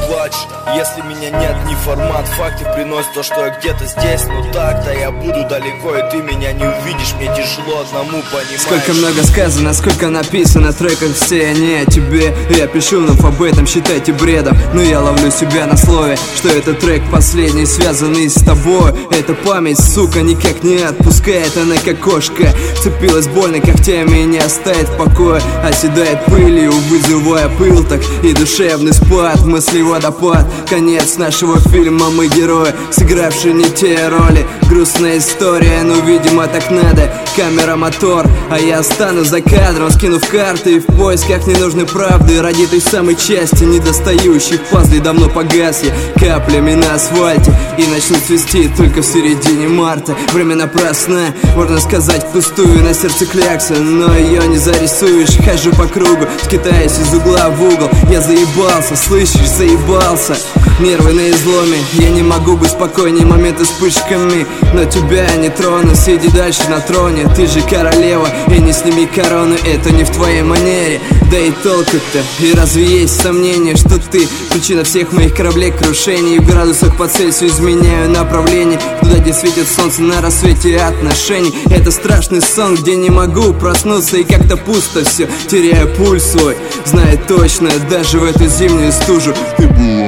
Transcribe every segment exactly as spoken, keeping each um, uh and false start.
плачешь. Если меня нет, не формат, факты приносят то, что я где-то здесь. Но так-то я буду далеко, и ты меня не увидишь. Мне тяжело одному, понимаешь. Сколько много сказано, сколько написано в треках, все они о тебе. Я пишу нам об этом, считайте бредом, но я ловлю себя на слове, что этот трек последний, связанный с тобой. Эта память, сука, никак не отпускает. Она как кошка, цепилась больно когтями и не оставит в покое. Оседает пылью, вызывая пыл так и душевный спад, мысли водопад. Конец нашего фильма, мы герои, сыгравшие не те роли. Грустная история, но видимо так надо. Камера, мотор, а я останусь за кадром, скинув карты и в поисках ненужной правды. Ради той самой части недостающих пазлей давно погасли каплями на асфальте и начнут свисти только в середине марта. Время напрасно, можно сказать впустую, на сердце клякса, но ее не зарисуешь. Хожу по кругу, скитаясь из угла в угол. Я заебался, слышишь, заебался. Нервы на изломе, я не могу быть спокойней, моменты с вспышками, но тебя не трону. Сиди дальше на троне, ты же королева, и не сними корону, это не в твоей манере. Да и толку-то, и разве есть сомнение, что ты причина всех моих кораблей крушений? В градусах по Цельсию изменяю направление туда, где светит солнце на рассвете отношений. Это страшный сон, где не могу проснуться, и как-то пусто все, теряю пульс свой. Знаю точно, даже в эту зимнюю стужу ты была.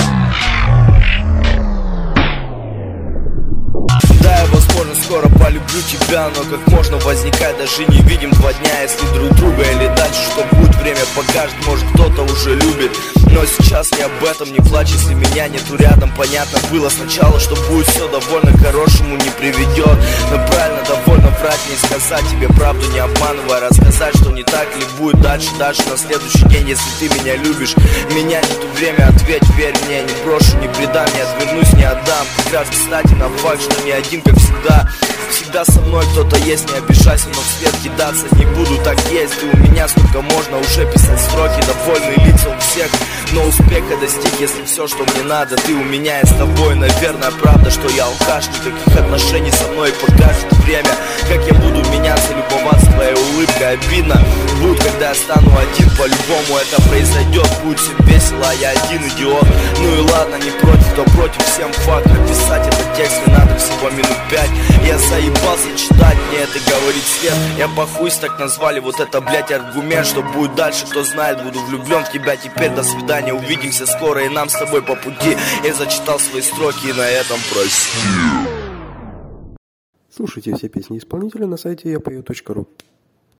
Возможно, скоро полюблю тебя, но как можно возникать, даже не видим два дня, если друг друга или дальше, что будет, время покажет, может кто-то уже любит. Но сейчас не об этом, не плачь, если меня нету рядом. Понятно было сначала, что будет все довольно к хорошему не приведет. Но правильно довольно врать, не сказать тебе правду, не обманывая, рассказать, что не так ли будет дальше, дальше на следующий день. Если ты меня любишь, меня нету время, ответь, верь мне, не брошу, не предам, не отвернусь, не отдам. Как раз, кстати, на факт, что не один, как всегда. Всегда со мной кто-то есть, не обижайся, но вслед кидаться не буду, так есть. Ты у меня сколько можно уже писать строки, довольные лица у всех, но успеха достиг, если все, что мне надо. Ты у меня и с тобой, наверное, правда, что я алкаш. Никаких отношений со мной покажет время, как я буду меняться, любоваться твоей улыбкой. Обидно будет, когда я стану один, по-любому это произойдет. Будет всем весело, а я один идиот. Ну и ладно, не против, то против, всем факт. Написать этот текст мне надо всего минут пять. Я заебался читать, мне это говорит свет. Я похуй, так назвали, вот это, блять, аргумент. Что будет дальше, кто знает, буду влюблен в тебя теперь. До свидания, увидимся скоро, и нам с тобой по пути. Я зачитал свои строки, и на этом прости. Слушайте все песни исполнителя на сайте я пою точка ру.